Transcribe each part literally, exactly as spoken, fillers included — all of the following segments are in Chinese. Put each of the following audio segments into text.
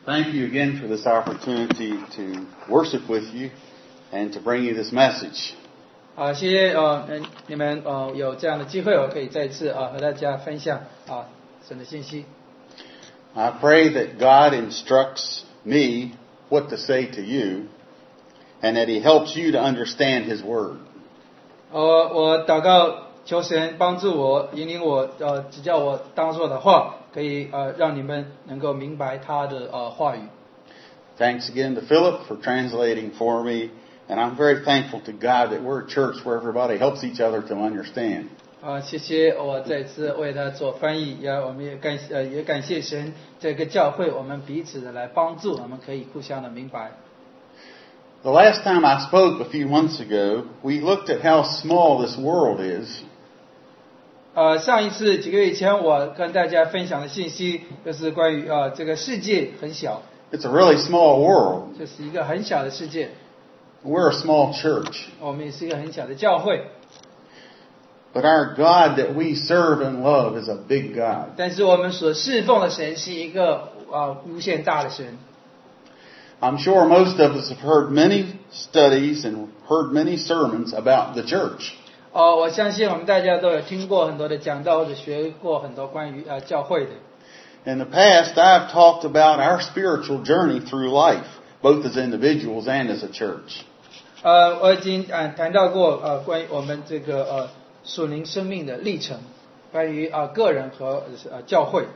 Thank you again for this opportunity to worship with you and to bring you this message. 啊，谢谢呃你们呃有这样的机会，我可以再次啊和大家分享啊神的信息。 I pray that God instructs me what to say to you, and that He helps you to understand His Word. 呃，我祷告求神帮助我，引领我，呃，指教我当说的话，可以呃让你们能够明白他的呃话语。 Thanks again to Philip for translating for me, and I'm very thankful to God that we're a church where everybody helps each other to understand. 啊，谢谢我再次为他做翻译，也我们也感呃也感谢神这个教会，我们彼此的来帮助，我们可以互相的明白。 The last time I spoke a few months ago, we looked at how small this world is. 呃，上一次几个月以前，我跟大家分享的信息就是关于呃这个世界很小。 It's a really small world. 这是一个很小的世界。 We're a small church. 我们也是一个很小的教会。 But our God that we serve and love is a big God. 但是我们所侍奉的神是一个呃无限大的神。 I'm sure most of us have heard many studies and heard many sermons about the church. 哦，我相信我们大家都有听过很多的讲道，或者学过很多关于呃教会的。 In the past, I've talked about our spiritual journey through life, both as individuals and as a church. 呃，我已经呃谈到过呃关于我们这个呃属灵生命的历程，关于啊、呃、个人和呃教会。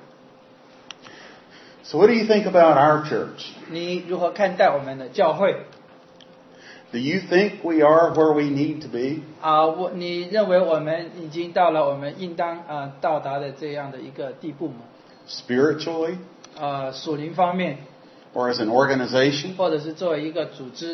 So what do you think about our church? 你如何看待我们的教会？ Do you think we are where we need to be? 啊，我你认为我们已经到了我们应当啊、呃、到达的这样的一个地步吗？ Spiritually? 呃，属灵方面， Or as an organization? 或者是作为一个组织，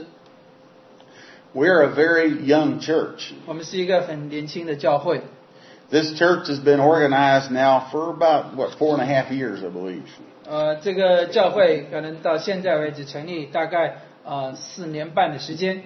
We're a very young church. 我们是一个很年轻的教会。 This church has been organized now for about, what, four and a half years, I believe. 呃，这个教会可能到现在为止成立大概呃四年半的时间。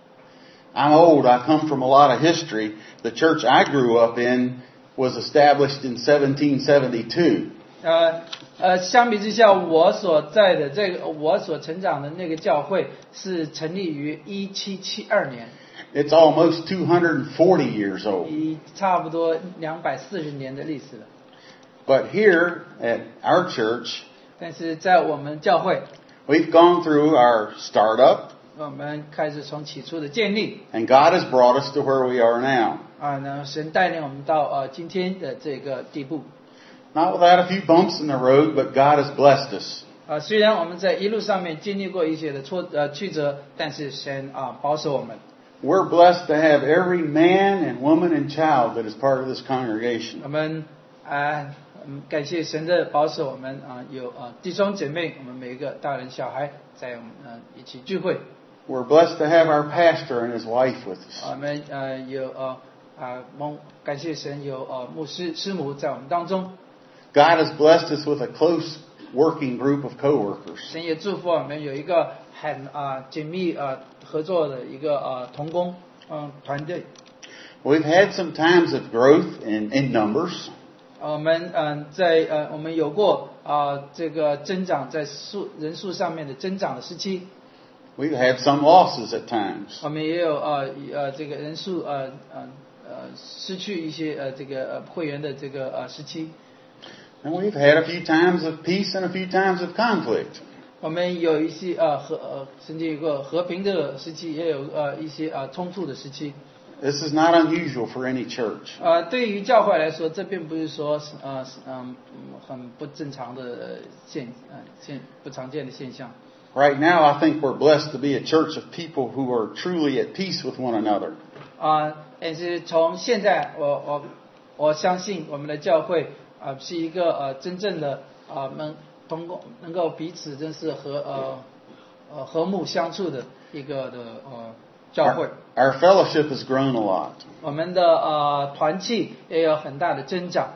I'm old. I come from a lot of history. The church I grew up in was established in seventeen seventy-two. 呃呃，相比之下，我所在的这个我所成长的那个教会是成立于一七七二年， It's almost two hundred forty years old. 已差不多两百四十年的历史了。 But here at our church, 但是在我们教会， we've gone through our startup, 我们开始从起初的建立 and God has brought us to where we are now. 啊，呢神带领我们到呃今天的这个地步。 Not without a few bumps in the road, but God has blessed us. 啊，虽然我们在一路上面经历过一些的挫呃曲折，但是神啊保守我们。 We're blessed to have every man and woman and child that is part of this congregation. 我们啊，嗯感谢神的保守，我们啊有啊弟兄姐妹，我们每一个大人小孩在我们呃一起聚会。 We're blessed to have our pastor and his wife with us. 我们呃有呃啊蒙感谢神有呃牧师师母在我们当中。 God has blessed us with a close working group of co-workers. 神也祝福我们有一个很啊紧密啊合作的一个啊同工嗯团队。 We've had some times of growth in, in numbers. 我们嗯在呃我们有过啊这个增长在数人数上面的增长的时期。 We've had some losses at times. 我们也有呃呃这个人数呃呃呃失去一些呃这个呃会员的这个呃时期。 And we've had a few times of peace and a few times of conflict. 我们有一些呃和呃曾经有个和平的时期，也有呃一些呃冲突的时期。 This is not unusual for any church. 呃，对于教会来说，这并不是说呃嗯很不正常的现呃现不常见的现象。 Right now, I think we're blessed to be a church of people who are truly at peace with one another. 啊，但是从现在我我我相信我们的教会啊是一个呃真正的啊能通过能够彼此真是和呃呃和睦相处的一个的呃教会。 Our, our fellowship has grown a lot. 我们的呃团契也有很大的增长。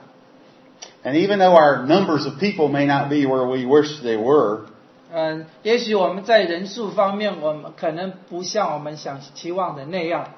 And even though our numbers of people may not be where we wish they were, 嗯，也许我们在人数方面，我们可能不像我们想期望的那样。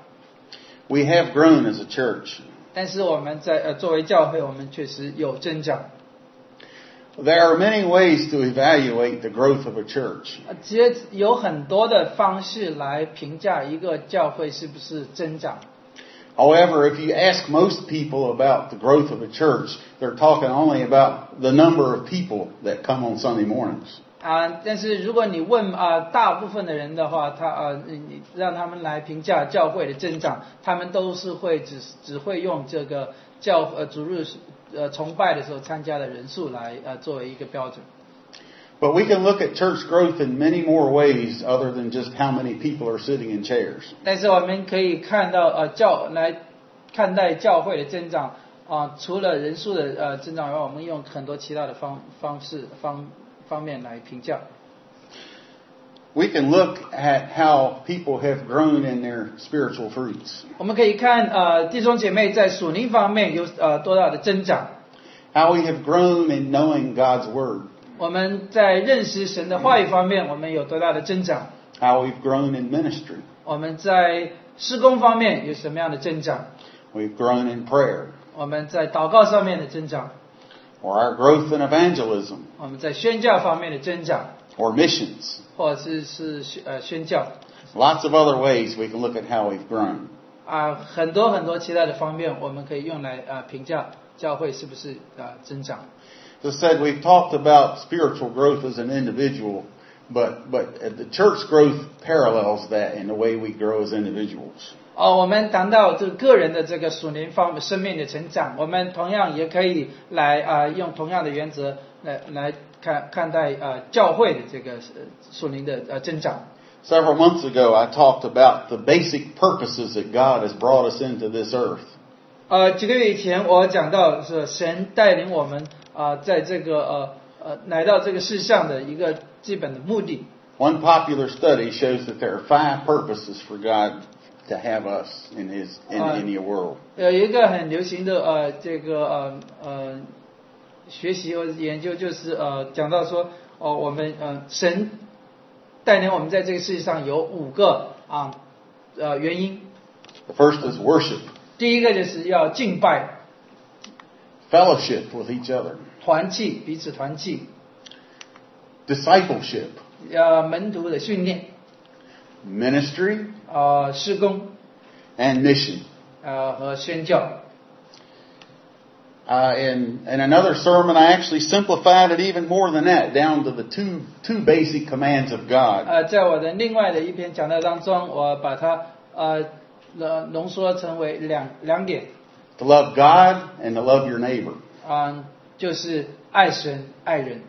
we have grown as a church. 但是我们在呃作为教会，我们确实有增长。 There are many ways to evaluate the growth of a church. 呃其实有很多的方式来评价一个教会是不是增长。 However, if you ask most people about the growth of a church, they're talking only about the number of people that come on Sunday mornings. 啊，但是如果你问啊大部分的人的话，他啊你让他们来评价教会的增长，他们都是会只只会用这个教呃主日呃崇拜的时候参加的人数来呃作为一个标准。 But we can look at church growth in many more ways other than just how many people are sitting in chairs. 但是我们可以看到呃教来看待教会的增长啊，除了人数的呃增长以外，我们用很多其他的方方式方方面来评价。 We can look at how people have grown in their spiritual fruits. 我们可以看呃弟兄姐妹在属灵方面有呃多大的增长。 How we have grown in knowing God's Word. 我们在认识神的话语方面，我们有多大的增长？ How we've grown in ministry. 我们在施工方面有什么样的增长？ We've grown in prayer. 我们在祷告上面的增长， Or our growth in evangelism. 我们在宣教方面的增长， Or missions. 或者是是呃宣教 Lots of other ways we can look at how we've grown. 啊、很多很多其他的方面，我们可以用来啊、评价教会是不是啊、增长。 As I said, we've talked about spiritual growth as an individual, but but the church growth parallels that in the way we grow as individuals. 哦，我们谈到这个个人的这个属灵方生命的成长，我们同样也可以来啊、用同样的原则来来看看待啊、教会的这个呃属灵的呃增长。 Several months ago, I talked about the basic purposes that God has brought us into this earth. 呃，几个月以前我讲到是神带领我们啊、在这个呃呃来到这个世上的一个基本的目的。 One popular study shows that there are five purposes for God to have us in His in, in the world. 有一个很流行的呃这个呃呃学习或者研究，就是呃讲到说哦、我们呃神带领我们在这个世界上有五个啊呃原因。 The first is worship, 第一个就是要敬拜， fellowship with each other, 团契，彼此团契， discipleship, 呃门徒的训练， ministry, 呃施工， and mission. 呃和宣教。 Uh, in, in another sermon, I actually simplified it even more than that, down to the two two basic commands of God. 呃，在我的另外的一篇讲道当中，我把它呃呃浓缩成为两两点， To love God and to love your neighbor. 啊、就是爱神爱人。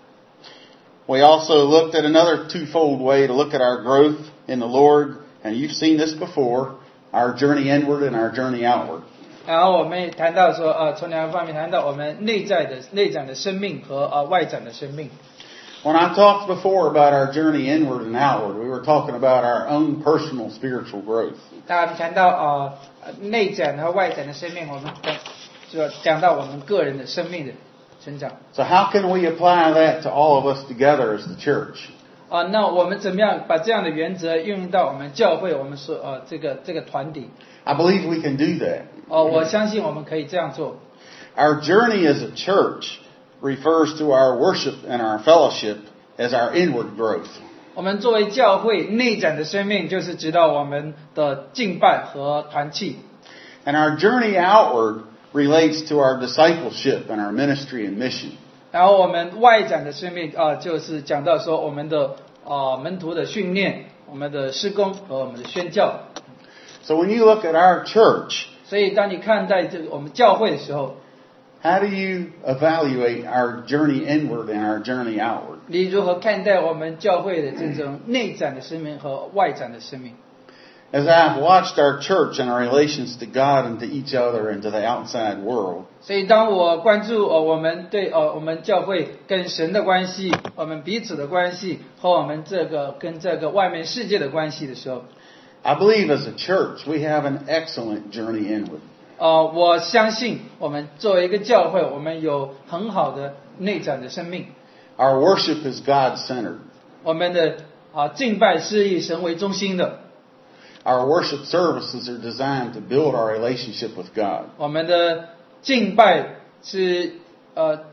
We also looked at another twofold way to look at our growth in the Lord, and you've seen this before, our journey inward and our journey outward. 然后我们也谈到说，呃，从两个方面谈到我们内在的内展的生命和呃外展的生命。 When I talked before about our journey inward and outward, we were talking about our own personal spiritual growth. 当我们谈到呃内展和外展的生命，我们就讲到我们个人的生命的成长。 So how can we apply that to all of us together as the church? 啊、那我们怎么样把这样的原则运用到我们教会，我们说呃这个这个团体？ I believe we can do that. 哦、我相信我们可以这样做。 Our journey as a church refers to our worship and our fellowship as our inward growth. 我们作为教会内展的生命，就是指导我们的敬拜和团契。 And our journey outward relates to our discipleship and our ministry and mission. 然后我们外展的生命啊、就是讲到说我们的啊、门徒的训练、我们的施工和我们的宣教。 So when you look at our church, 所以当你看待这个我们教会的时候， how do you evaluate our journey inward and our journey outward? 你如何看待我们教会的这种内展的生命和外展的生命？ As I've watched our church and our relations to God and to each other and to the outside world, 所以当我关注呃我们对呃我们教会跟神的关系，我们彼此的关系和我们这个跟这个外面世界的关系的时候， I believe as a church we have an excellent journey inward. 呃，我相信我们作为一个教会，我们有很好的内展的生命。 Our worship is God-centered. 我们的啊、敬拜是以神为中心的， Our worship services are designed to build our relationship with God. 我们的敬拜是呃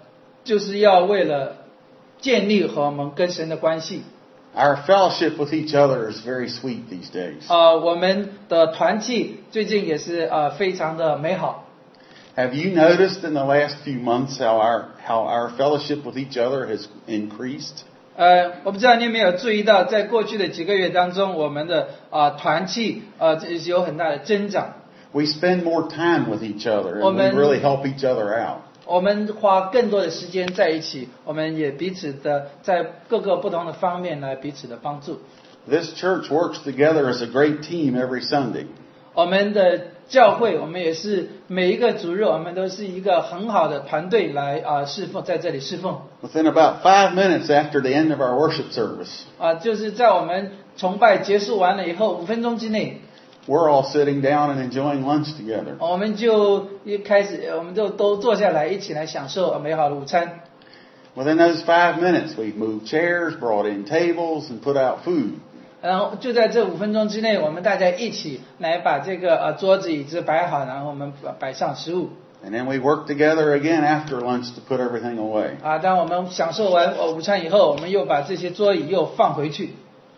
就是要为了建立和我们跟神的关系。 Our fellowship with each other is very sweet these days. 呃，我们的团契最近也是呃非常的美好。 Have you noticed in the last few months how our how our fellowship with each other has increased? 呃，我不知道你有没有注意到，在过去的几个月当中，我们的啊、呃、团契呃有很大的增长。 We spend more time with each other, 我 and we 们 really help each other out. 我们花更多的时间在一起，我们也彼此的在各个不同的方面来彼此的帮助。 This church works together as a great team every Sunday. 我们的教会，我们也是每一个主日，我们都是一个很好的团队来啊、呃、侍奉，在这里侍奉。 Within about five minutes after the end of our worship service, 啊、就是在我们崇拜结束完了以后，五分钟之内， we're all sitting down and enjoying lunch together. 我们就一开始，我们就都坐下来一起来享受美好的午餐。 Within those five minutes, we've moved chairs, brought in tables, and put out food. 然后就在这五分钟之内，我们大家一起来把这个呃桌子椅子摆好，然后我们摆上食物。 And then we work together again after lunch to put everything away. 啊，当我们享受完呃午餐以后，我们又把这些桌椅又放回去。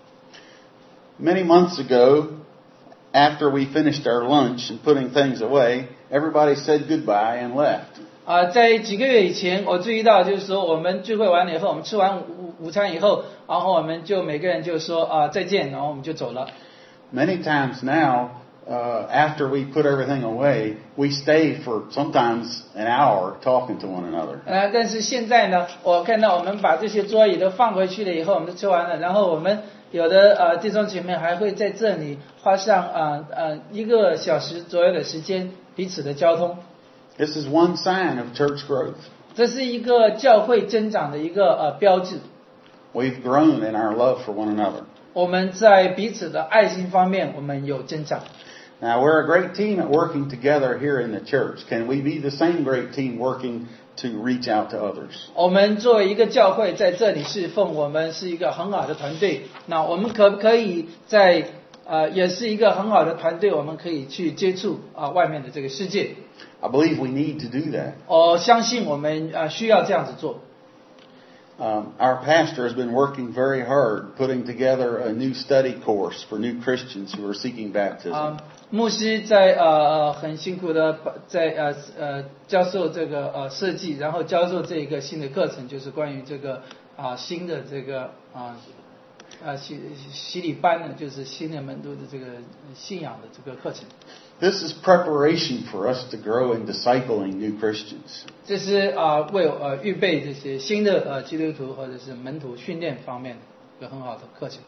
Many months ago, after we finished our lunch and putting things away, everybody said goodbye and left. 啊，在几个月以前，我注意到就是说，我们聚会完了以后，我们吃完午午餐以后，然后我们就每个人就说啊再见，然后我们就走了。 Many times now, uh, after we put everything away, we stay for sometimes an hour talking to one another. 呃，但是现在呢，我看到我们把这些桌椅都放回去了以后，我们都吃完了，然后我们有的呃弟兄姐妹还会在这里花上呃呃一个小时左右的时间彼此的交通。 This is one sign of church growth. 这是一个教会增长的一个呃标志。 We've grown in our love for one another. 我们在彼此的爱心方面，我们有增长。 Now, we're a great team at working together here in the church. Can we be the same great team working to reach out to others? 我们作为一个教会在这里侍奉，我们是一个很好的团队。那我们可不可以在呃也是一个很好的团队，我们可以去接触啊、呃、外面的这个世界。 I believe we need to do that. 我相信我们呃需要这样子做。 Um, our pastor has been working very hard putting together a new study course for new Christians who are seeking baptism. 啊、牧师在呃呃很辛苦的在呃呃教授这个呃设计，然后教授这一个新的课程，就是关于这个啊、新的这个啊啊洗洗礼班呢，就是新的门徒的这个信仰的这个课程。 This is preparation for us to grow in discipling new Christians. 这是啊、为呃预备这些新的呃基督徒或者是门徒训练方面一个很好的课程。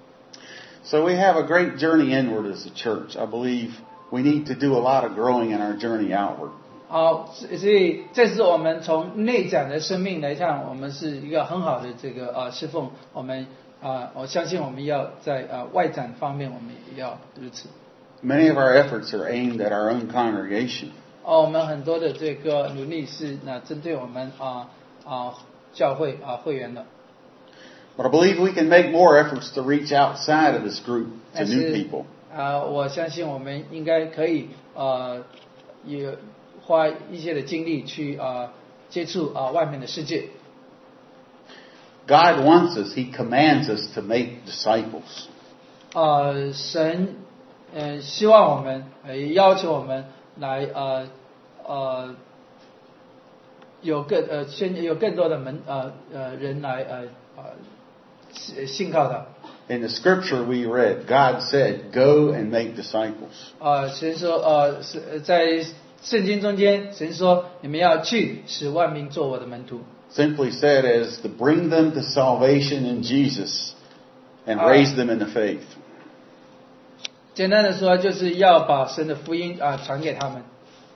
So we have a great journey inward as a church. I believe we need to do a lot of growing in our journey outward. 好，所以这是我们从内在的生命来看，我们是一个很好的这个呃侍奉。我们啊、我相信我们要在呃外展方面，我们也要如此。 Many of our efforts are aimed at our own congregation. 哦，我们很多的这个努力是那针对我们啊啊、教会啊、会员的。 But I believe we can make more efforts to reach outside of this group to 但 new 是 people. 啊、我相信我们应该可以呃也花一些的精力去啊、接触啊、外面的世界。 God wants us, He commands us to make disciples. 呃，神呃希望我们呃要求我们来呃呃有更呃先有更多的门呃呃人来呃呃信信靠他。 In the scripture we read, God said, "Go and make disciples." 呃，神说呃是在圣经中间，神说你们要去使万民做我的门徒。 Simply said as to bring them to salvation in Jesus and raise them in the faith. 简单的说，就是要把神的福音啊、传给他们。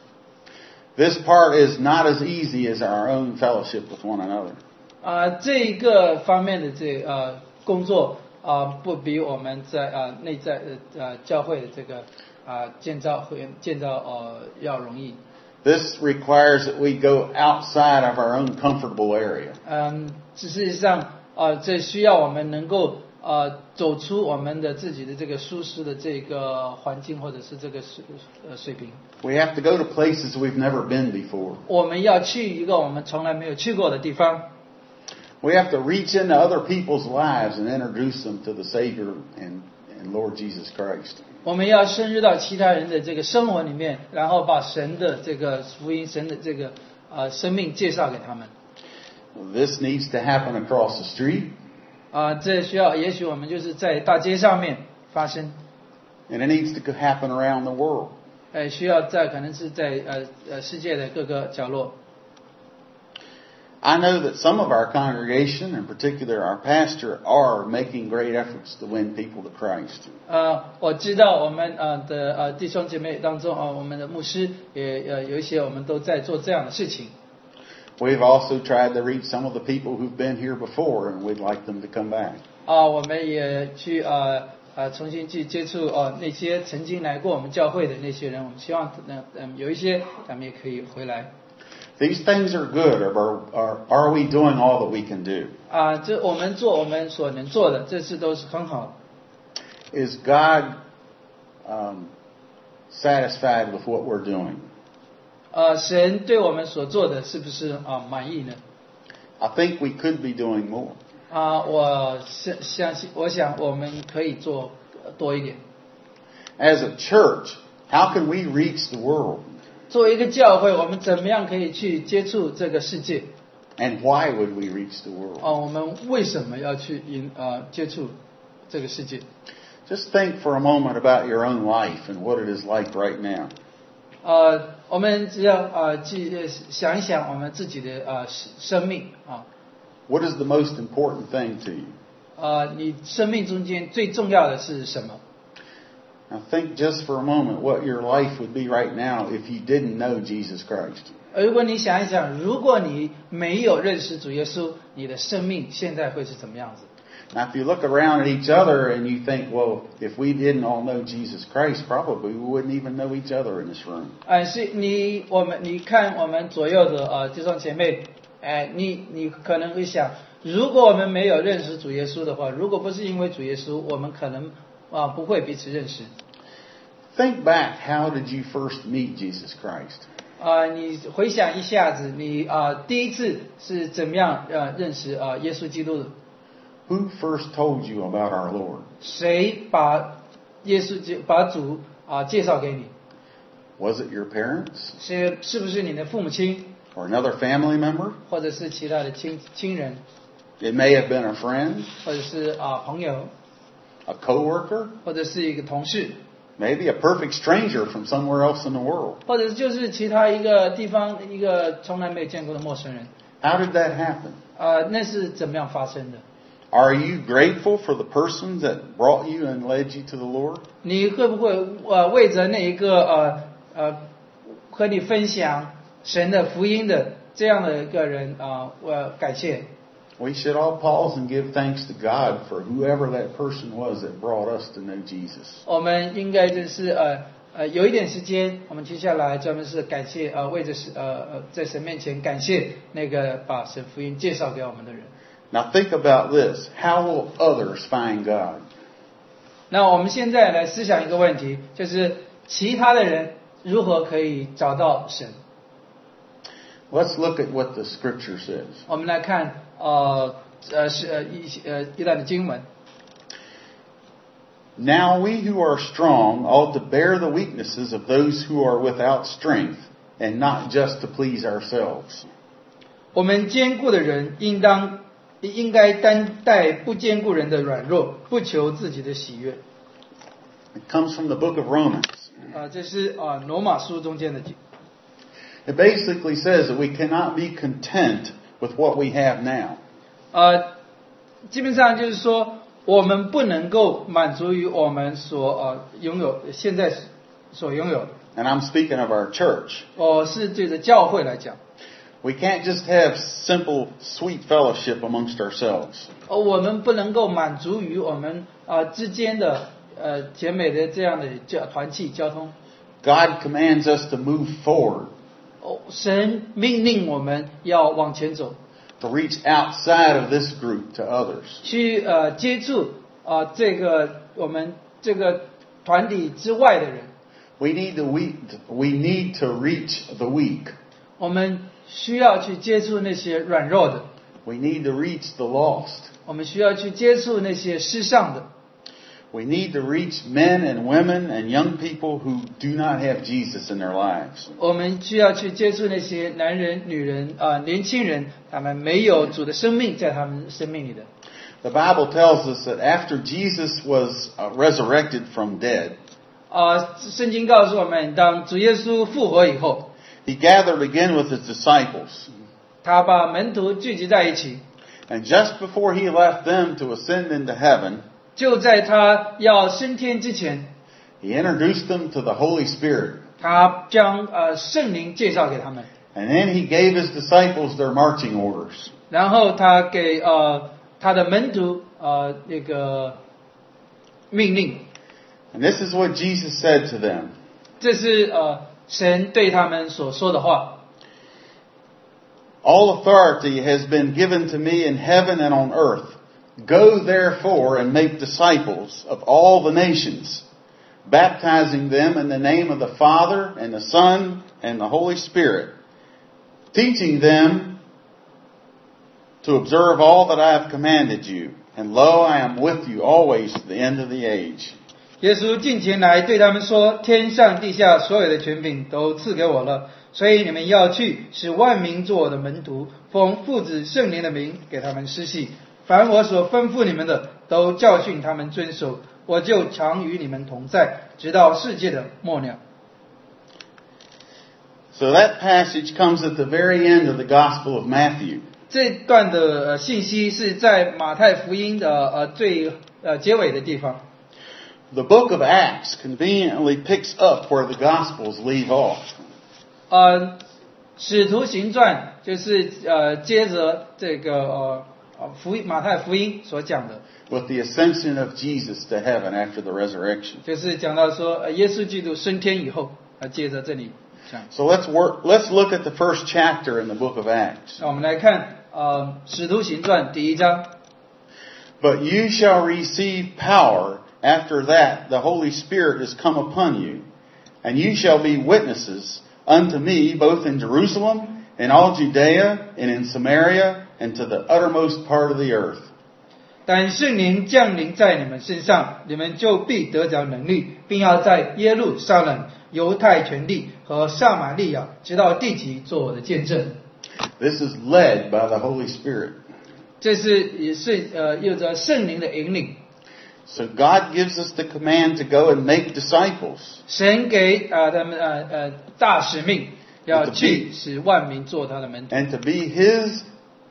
This part is not as easy as our own fellowship with one another. 啊、这一个方面的这呃工作啊、不比我们在啊、内在呃呃教会的这个啊、建造会建造呃要容易。 This requires that we go outside of our own comfortable area. 嗯，事实上啊、这需要我们能够呃走出我们的自己的这个舒适的这个环境或者是这个水呃水平。 We have to go to places we've never been before. 我们要去一个我们从来没有去过的地方。 We have to reach into other people's lives and introduce them to the Savior and, and Lord Jesus Christ. 我们要深入到其他人的这个生活里面，然后把神的这个福音、神的这个呃生命介绍给他们。 This needs to happen across the street. 啊、呃，这需要，也许我们就是在大街上面发生。 And it needs to happen around the world. 呃，需要在可能是在呃呃世界的各个角落。 I know that some of our congregation, in particular our pastor, are making great efforts to win people to Christ. 呃，我知道我们呃的呃弟兄姐妹当中啊、呃，我们的牧师也呃有一些我们都在做这样的事情。 We've also tried to reach some of the people who've been here before, and we'd like them to come back. 啊、呃，我们也去呃呃重新去接触呃那些曾经来过我们教会的那些人，我们希望呢嗯有一些咱们也可以回来。 These things are good, or are, are, are we doing all that we can do? 啊、呃，这我们做我们所能做的，这次都是很好的。 Is God um, satisfied with what we're doing? 呃，神对我们所做的是不是啊、呃、满意呢？ I think we could be doing more. 啊、呃，我相相信，我想我们可以做多一点。 As a church, how can we reach the world? 作为一个教会，我们怎么样可以去接触这个世界？ And why would we reach the world? 啊、呃，我们为什么要去引呃接触这个世界？ Just think for a moment about your own life and what it is like right now. 呃，我们只要呃去想一想我们自己的呃生命啊。 What is the most important thing to you? 呃，你生命中间最重要的是什么？ Now think just for a moment what your life would be right now if you didn't know Jesus Christ. 如果你想一想，如果你没有认识主耶稣，你的生命现在会是怎么样子？ Now if you look around at each other and you think, well, if we didn't all know Jesus Christ, probably we wouldn't even know each other in this room. 呃，是你我们你看我们左右的呃弟兄姐妹，哎、呃，你你可能会想，如果我们没有认识主耶稣的话，如果不是因为主耶稣，我们可能啊、呃、不会彼此认识。 Think back, how did you first meet Jesus Christ? 啊、呃，你回想一下子，你啊、呃、第一次是怎么样呃认识啊、呃、耶稣基督的？ Who first told you about our Lord? 谁把耶稣介把主啊、呃、介绍给你？ Was it your parents? 是是不是你的父母亲， Or another family member? 或者是其他的亲亲人， It may have been a friend, 或者是啊、呃、朋友， a coworker, 或者是一个同事， maybe a perfect stranger from somewhere else in the world. 或者就是其他一个地方一个从来没有见过的陌生人。 How did that happen? 啊、呃，那是怎么样发生的？ Are you grateful for the persons that brought you and led you to the Lord? 你会不会呃为着那一个呃呃和你分享神的福音的这样的一个人啊，我、呃、感谢。 We should all pause and give thanks to God for whoever that person was that brought us to know Jesus. 我们应该就是呃呃有一点时间，我们接下来专门是感谢呃为着呃呃在神面前感谢那个把神福音介绍给我们的人。 Now think about this. How will others find God? 那我们现在来思想一个问题，就是其他的人如何可以找到神？ Let's look at what the scripture says. 我们来看呃呃是呃一呃一段的经文。 Now we who are strong ought to bear the weaknesses of those who are without strength, and not just to please ourselves. 我们坚固的人应当应该担待不坚固人的软弱，不求自己的喜悦。 It comes from the book of Romans. 啊、这是啊、罗马书中间的经。 It basically says that we cannot be content with what we have now. 呃，基本上就是说，我们不能够满足于我们所呃拥有现在所拥有的。 And I'm speaking of our church. 我是对着教会来讲， We can't just have simple, sweet fellowship amongst ourselves. 呃，我们不能够满足于我们啊、呃之间的呃甜美的这样的交团契交通。 God commands us to move forward, 哦，神命令我们要往前走， to reach outside of this group to others. 去呃接触啊、呃、这个我们这个团体之外的人。 We need the weak. We need to reach the weak. 我们需要去接触那些软弱的。 We need to reach the lost. 我们需要去接触那些失丧的。 We need to reach men and women and young people who do not have Jesus in their lives. 我们需要去接触那些男人、女人啊、呃、年轻人，他们没有主的生命在他们生命里的。 The Bible tells us that after Jesus was uh, resurrected from dead, 啊，圣经告诉我们，当主耶稣复活以后， He gathered again with His disciples. 他把门徒聚集在一起。 And just before He left them to ascend into heaven, 就在他要升天之前， He introduced them to the Holy Spirit. 他将呃圣灵介绍给他们， And then He gave His disciples their marching orders. 然后他给呃他的门徒呃那个命令。 And this is what Jesus said to them. 这是呃神对他们所说的话。 All authority has been given to me in heaven and on earth. Go therefore and make disciples of all the nations, baptizing them in the name of the Father and the Son and the Holy Spirit, teaching them to observe all that I have commanded you. And lo, I am with you always to the end of the age. 耶稣近前来对他们说：天上地下所有的权柄都赐给我了，所以你们要去，使万民做我的门徒，奉父子圣灵的名给他们施洗。凡我所吩咐你们的，都教训他们遵守，我就常与你们同在，直到世界的末了。 So that passage comes at the very end of the Gospel of Matthew. 这段的呃信息是在马太福音的呃最呃结尾的地方。 The book of Acts conveniently picks up where the Gospels leave off. 呃，使徒行传就是呃接着这个呃呃福音马太福音所讲的， With the ascension of Jesus to heaven after the resurrection. 就是讲到说呃耶稣基督升天以后，呃接着这里讲。 So let's work, let's look at the first chapter in the book of Acts. 那我们来看呃使徒行传第一章。 But you shall receive power after that the Holy Spirit is come upon you, and you shall be witnesses unto me both in Jerusalem and all Judea and in Samaria and to the uttermost part of the earth. 但圣灵降临在你们身上，你们就必得着能力，并要在耶路撒冷、犹太全地和撒玛利亚，直到地极，做我的见证。 This is led by the Holy Spirit. 这是也是呃有着圣灵的引领。 So God gives us the command to go and make disciples. 神给啊、呃、他们呃呃大使命，要去使万民做他的门徒， And to be His,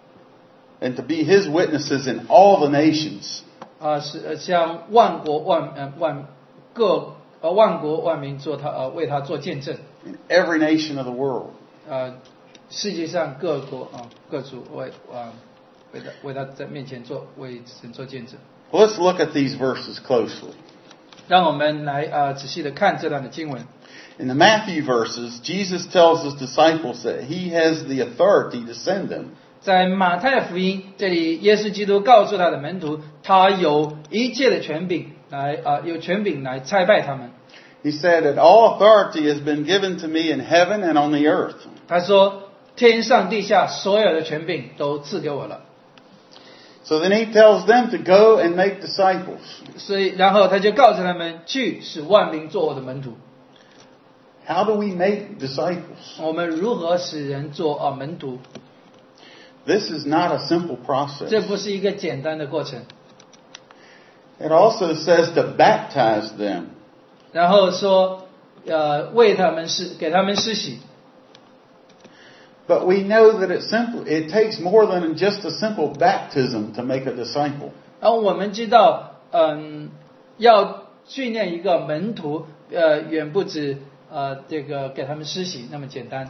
and to be His witnesses in all the nations. 啊、是呃向万国万呃万各呃万国万民做他呃为他做见证， In every nation of the world. 呃世界上各国啊、各族为啊、为他为他在面前做为神做见证。 Well, let's look at these verses closely. 让我们来啊、呃、仔细的看这段的经文。 In the Matthew verses, Jesus tells His disciples that He has the authority to send them. 在马太福音这里，耶稣基督告诉他的门徒，他有一切的权柄来啊、呃、有权柄来差派他们。 He said that all authority has been given to me in heaven and on the earth. 他说，天上地下所有的权柄都赐给我了。 So then He tells them to go and make disciples. 所以，然后他就告诉他们，去使万民做我的门徒。 How do we make disciples? 我们如何使人做啊、呃、门徒？ This is not a simple 这 process. 不是一个简单的过程。 It also says to baptize them. 然后说，呃，为他们施，给他们施洗。 But we know that it simple, it takes more than just a simple baptism to make a disciple. 然后我们知道，嗯，要训练一个门徒，呃，远不止呃这个给他们施洗那么简单。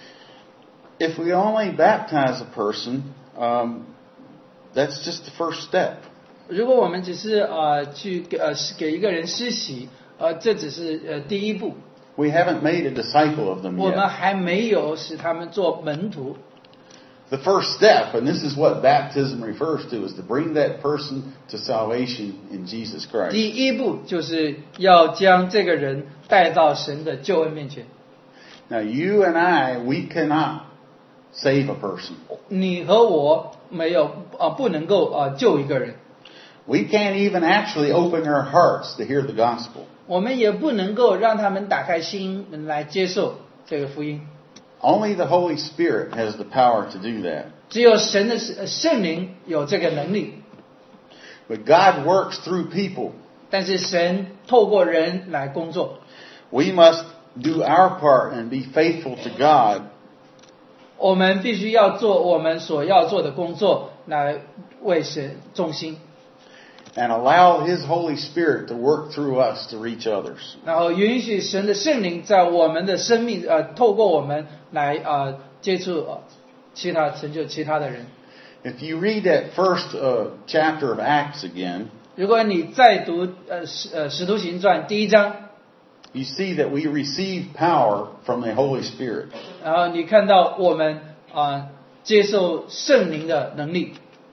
If we only baptize a person, um, that's just the first step. 如果我们只是呃去给呃给一个人施洗，呃，这只是呃第一步。 We haven't made a disciple of them 我们 yet. 还没有使他们做门徒。 the first step, and this is what baptism refers to, is to bring that person to salvation in Jesus Christ. 第一步就是要将这个人带到神的救恩面前。 Now, you and I, we cannot save a person. 你和我没有啊、呃，不能够啊、呃、救一个人。 We can't even actually open our hearts to hear the gospel. 我们也不能够让他们打开心门来接受这个福音。 Only the Holy Spirit has the power to do that. 只有神的圣灵有这个能力。 But God works through people. 但是神透过人来工作。 We must do our part and be faithful to God. 我们必须要做我们所要做的工作，来为神忠心。 And allow His Holy Spirit to work through us to reach others. 然后允许神的圣灵在我们的生命呃，透过我们来呃接触呃其他成就其他的人。 If you read that first uh, chapter of Acts again, 如果你再读呃使呃使徒行传第一章， you see that we receive power from the Holy Spirit. 然后你看到我们啊、呃、接受圣灵的能力。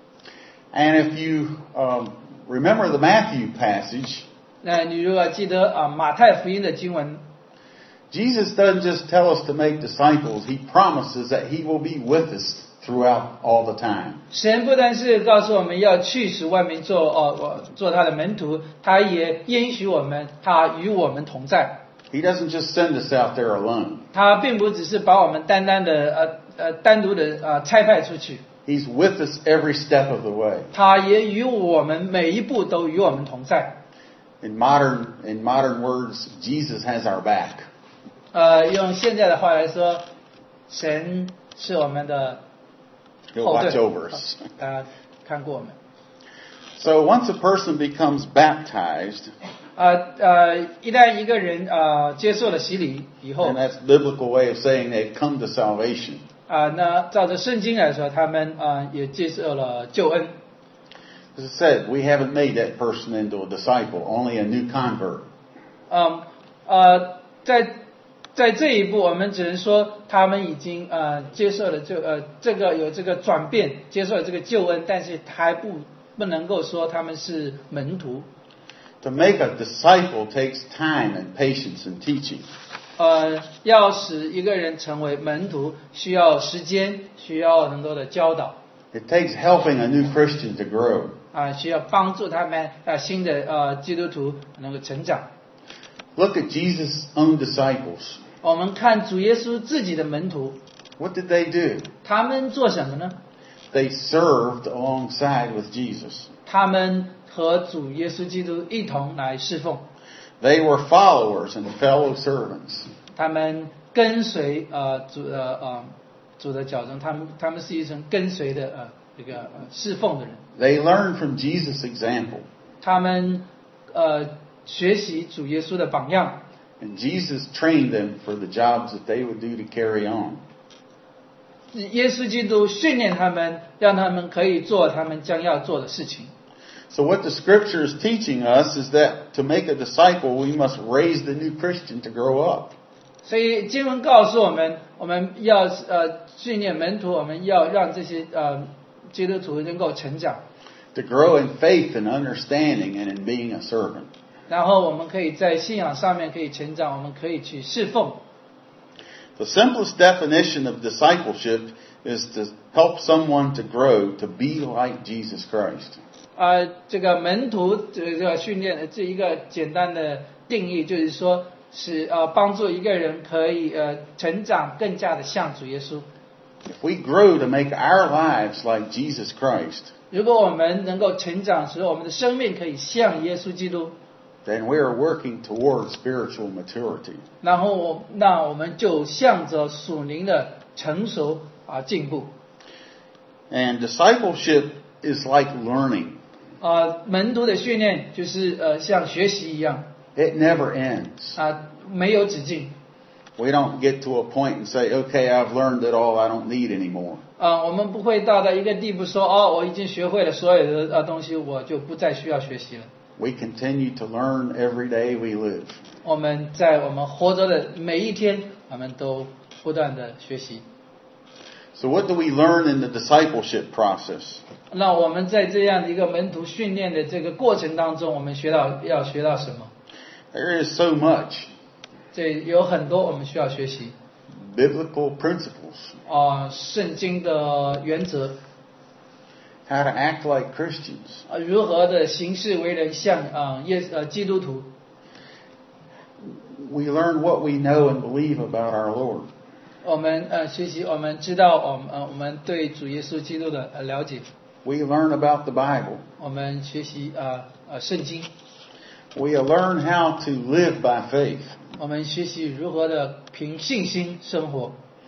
And if you um, remember the Matthew passage, 那你如果记得啊、呃、马太福音的经文， Jesus doesn't just tell us to make disciples, He promises that He will be with us throughout all the time. 神不但是告诉我们要去使万民做哦做他的门徒，他也应许我们他与我们同在。 He doesn't just send us out there alone. 他并不只是把我们单单的呃呃单独的呃差派出去， He's with us every step of the way. 他也与我们每一步都与我们同在。 In modern, in modern words, Jesus has our back. 呃，用现在的话来说，神是我们的 He'll 后 watch 盾， over us. 他看过我们。 So once a person becomes baptized, 呃呃，一旦一个人呃接受了洗礼以后， and that's biblical way of saying they've come to salvation. 啊、呃，那照着圣经来说，他们啊、呃、也接受了救恩。 As I said, we haven't made that person into a disciple, only a new convert. 嗯呃，在在这一步，我们只能说他们已经呃接受了这呃这个有这个转变，接受了这个救恩，但是还不不能够说他们是门徒。 To make a disciple takes time and patience and teaching. 呃，要使一个人成为门徒，需要时间，需要很多的教导。 It takes helping a new Christian to grow. 啊、需要帮助他们啊新的呃基督徒能够成长。 Look at Jesus' own disciples. 我们看主耶稣自己的门徒， What did they do? 他们做什么呢？ They served alongside with Jesus. 他们和主耶稣基督一同来侍奉， They were followers and fellow servants. 他们跟随呃主的呃主的脚中，他们他们是一层跟随的呃这个、呃、侍奉的人。 They learned from Jesus' example. 他们呃学习主耶稣的榜样， And Jesus trained them for the jobs that they would do to carry on. 耶稣基督训练他们，让他们可以做他们将要做的事情。 So what the scripture is teaching us is that to make a disciple, we must raise the new Christian to grow up. 所以经文告诉我们，我们要呃训练门徒，我们要让这些呃基督徒能够成长， To grow in faith and understanding and in being a servant. 然后我们可以在信仰上面可以成长，我们可以去侍奉。 The simplest definition of discipleship is to help someone to grow to be like Jesus Christ. 呃，这个门徒这个训练这一个简单的定义就是说，是呃帮助一个人可以呃成长更加的像主耶稣。 If we grow to make our lives like Jesus Christ, 如果我们能够成长，使我们的生命可以像耶稣基督， then we are working toward spiritual maturity. 然后我那我们就向着属灵的成熟啊进步。 And discipleship is like learning. 呃，门徒的训练就是呃像学习一样 It never ends. 啊、没有止境。 We don't get to a point and say, okay, I've learned it all, I don't need anymore. 啊、我们不会到达一个地步说，哦，我已经学会了所有的呃东西，我就不再需要学习了。 We continue to learn every day we live. 我们在我们活着的每一天，我们都不断的学习。 So what do we learn in the discipleship process? 那我们在这样的一个门徒训练的这个过程当中，我们学到要学到什么？ There is so much. 这有很多我们需要学习。 Biblical principles. 啊、圣经的原则， How to act like Christians. 啊、如何的行事为人像啊、耶呃基督徒。 We learn what we know and believe about our Lord. 我们呃学习，我们知道，我们呃我们对主耶稣基督的呃了解。 We learn about the Bible. 我们学习啊呃圣经， We learn how to live by faith. 我们学习如何的凭信心生活。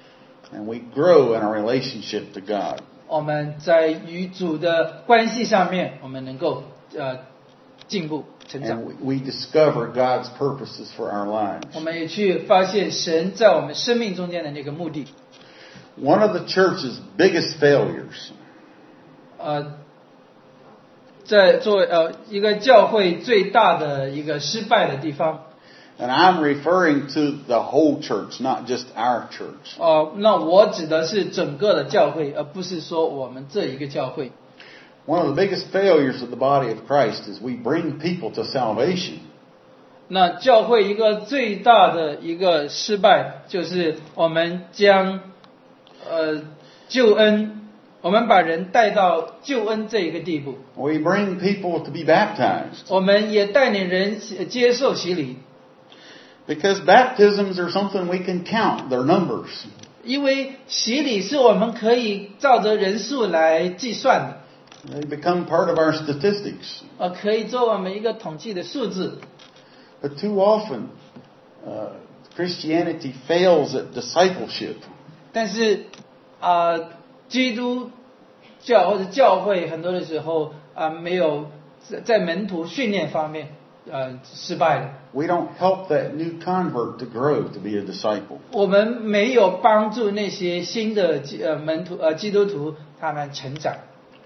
And we grow in our relationship to God. 我们在与主的关系上面，我们能够呃进步成长。 And we, we discover God's purposes for our lives. 我们也去发现神在我们生命中间的那个目的。 One of the church's biggest failures 呃，在作为呃一个教会最大的一个失败的地方。 And I'm referring to the whole church, not just our church. 哦、那我指的是整个的教会，而不是说我们这一个教会。 One of the biggest failures of the body of Christ is we bring people to salvation. 那教会一个最大的一个失败，就是我们将呃救恩，我们把人带到救恩这一个地步。 We bring people to be baptized. 我们也带领人接受洗礼， Because baptisms are something we can count, their numbers. 因为洗礼是我们可以照着人数来计算的。 They become part of our statistics. 呃，可以做我们一个统计的数字。 But too often, uh, Christianity fails at discipleship. 但是啊、呃基督教或者教会很多的时候啊、呃没有在在门徒训练方面呃失败了。 We don't help that new convert to grow to be a disciple. 我们没有帮助那些新的基呃门徒呃基督徒他们成长。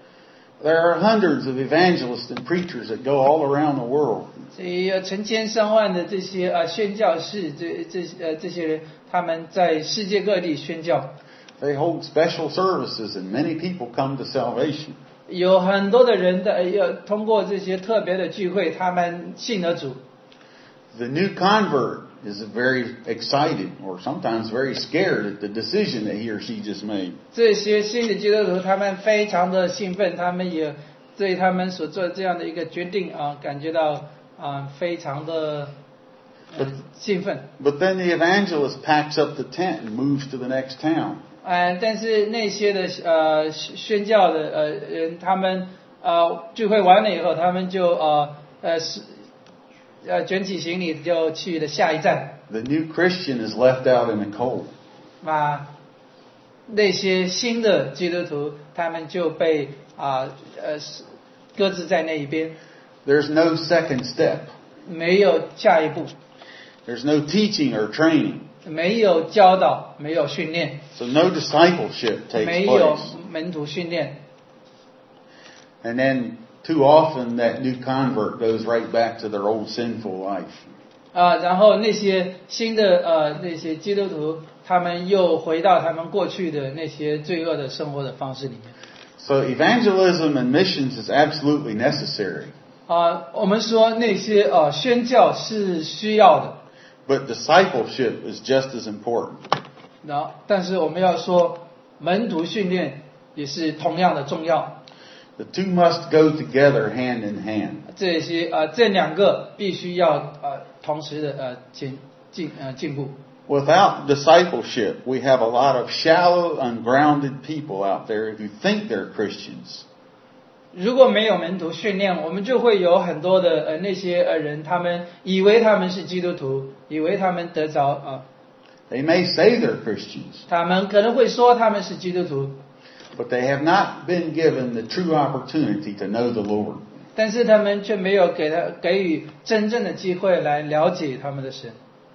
There are hundreds of evangelists and preachers that go all around the world. 所以呃成千上万的这些呃宣教士，这这呃这些人，他们在世界各地宣教， They hold special services and many people come to salvation. 有很多的人的要通过这些特别的聚会，他们信了主。 The new convert is very excited or sometimes very scared at the decision that he or she just made. 这些新的基督徒，他们非常的兴奋，他们也对他们所做这样的一个决定啊，感觉到啊非常的、呃、兴奋。 But then the evangelist packs up the tent and moves to the next town. 呃，但是那些的呃宣教的呃人，他们呃聚会完了以后，他们就呃呃是呃卷起行李就去了下一站。 The new Christian is left out in the cold. 啊，那些新的基督徒，他们就被啊呃搁置在那一边， There's no second step. 没有下一步， There's no teaching or training. 没有教导，没有训练， So no discipleship takes 没有 place. 门徒训练。 And then too often that new convert goes right back to their old sinful life. 啊，然后那些新的呃那些基督徒，他们又回到他们过去的那些罪恶的生活的方式里面。 So evangelism and missions is absolutely necessary. 啊，我们说那些呃宣教是需要的， But discipleship is just as important. 然后但是我们要说门徒训练也是同样的重要。 The two must go together hand in hand. 这些呃这两个必须要呃同时的呃前进呃进步。 Without discipleship, we have a lot of shallow, ungrounded people out there who think they're Christians. 如果没有门徒训练，我们就会有很多的呃那些呃人，他们以为他们是基督徒，以为他们得着啊、 They may say they're Christians, 他们可能会说他们是基督徒， but they have not been given the true opportunity to know the Lord. 但是他们却没有给他给予真正的机会来了解他们的神。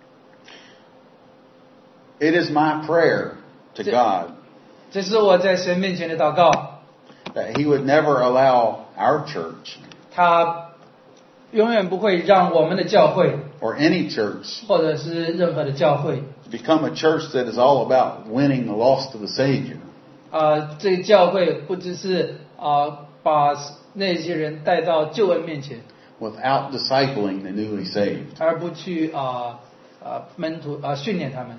It is my prayer to God 这是我在神面前的祷告， that He would never allow our church 他永远不会让我们的教会 or any church 或者是任何的教会 become a church that is all about winning the lost to the Savior. 啊，这个教会不只是啊把那些人带到救恩面前， without discipling the newly saved. 而不去啊啊门徒啊训练他们。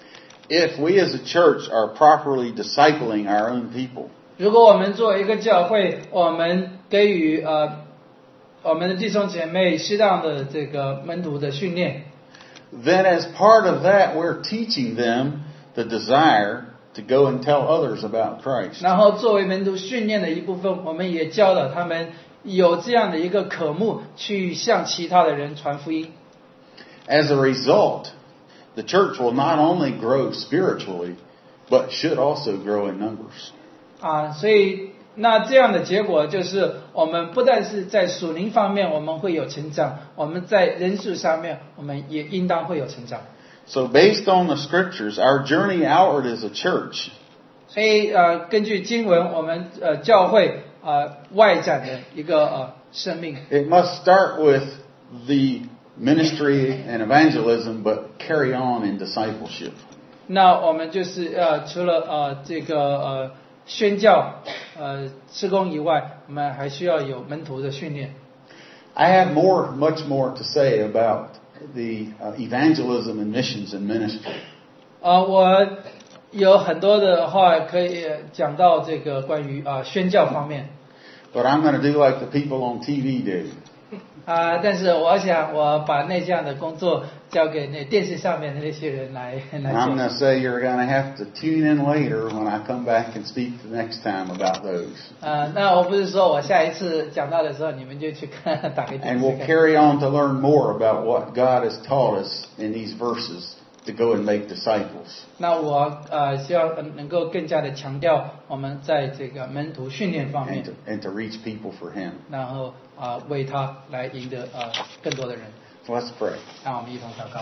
If we as a church are properly discipling our own people, 如果我们作为一个教会，我们给予呃我们的弟兄姐妹适当的这个门徒的训练， then as part of that, we're teaching them the desire to go and tell others about Christ. 然后作为门徒训练的一部分，我们也教了他们有这样的一个渴慕，去向其他的人传福音。 As a result, the church will not only grow spiritually, but should also grow in numbers. 啊，所以那这样的结果就是，我们不但是在属灵方面我们会有成长，我们在人数上面我们也应当会有成长。 So based on the scriptures, our journey outward as a church 所以呃，根据经文，我们呃教会呃外展的一个呃生命， it must start with the ministry and evangelism, but carry on in discipleship. 那我们就是呃除了呃这个呃宣教呃施工以外，我们还需要有门徒的训练。 I have more, much more to say about the uh, evangelism and missions and ministry. 呃，我有很多的话可以讲到这个关于啊、呃、宣教方面。 But I'm going to do like the people on T V do. 啊、但是我想我把那这样的工作交给那电视上面的那些人来来 And I'm 做。 going to say you're going to have to tune in later when I come back and speak the next time about those. 呃，那我不是说我下一次讲到的时候你们就去看打开电 And 视 we'll 看。 carry on to learn more about what God has taught us in these verses to go and make disciples. 那我呃希望能够更加的强调我们在这个门徒训练方 And 面 to,，and to reach people for Him. 然后啊、为他来赢得呃更多的人。 Let's pray. 让我们一同祷告。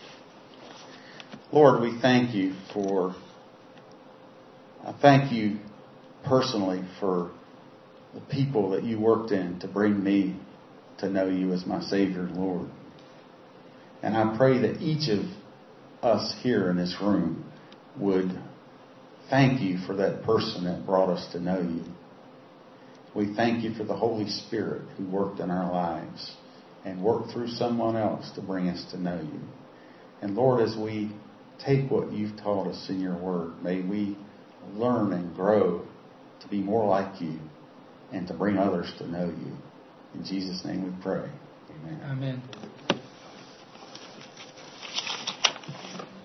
Lord, we thank you for, I thank you personally for the people that you worked in to bring me to know you as my Savior and Lord. And I pray that each of us here in this room would thank you for that person that brought us to know you. We thank you for the Holy Spirit who worked in our lives and worked through someone else to bring us to know you. And Lord, as we take what you've taught us in your word, may we learn and grow to be more like you and to bring others to know you. In Jesus' name we pray. Amen. Amen.